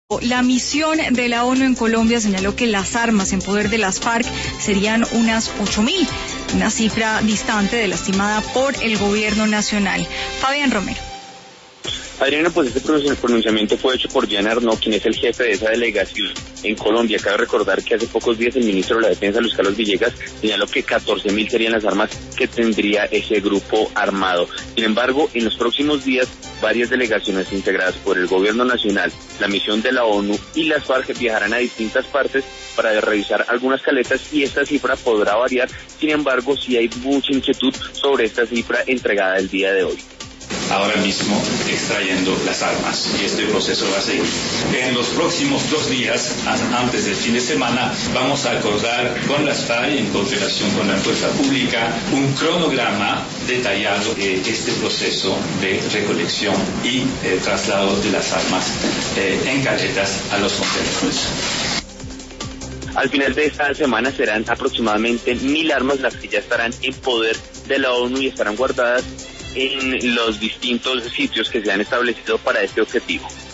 La misión de la ONU en Colombia señaló que las armas en poder de las FARC serían unas 8.000, una cifra distante de la estimada por el gobierno nacional. Fabián Romero. Adriana, pues este pronunciamiento fue hecho por Jan Arnaud, quien es el jefe de esa delegación en Colombia. Cabe recordar que hace pocos días el ministro de la Defensa, Luis Carlos Villegas, señaló que 14.000 serían las armas que tendría ese grupo armado. Sin embargo, en los próximos días, varias delegaciones integradas por el gobierno nacional, la misión de la ONU y las FARC viajarán a distintas partes para revisar algunas caletas y esta cifra podrá variar. Sin embargo, sí hay mucha inquietud sobre esta cifra entregada el día de hoy. Ahora mismo extrayendo las armas y este proceso va a seguir. En los próximos 2 días, antes del fin de semana, vamos a acordar con las FARC, en coordinación con la fuerza pública, un cronograma detallado de este proceso de recolección y traslado de las armas en caletas a los contenedores. Al final de esta semana serán aproximadamente 1.000 armas las que ya estarán en poder de la ONU y estarán guardadas en los distintos sitios que se han establecido para este objetivo.